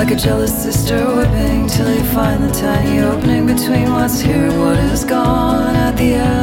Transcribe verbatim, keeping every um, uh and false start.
like a jealous sister whipping till you find the tiny opening between what's here and what is gone at the end.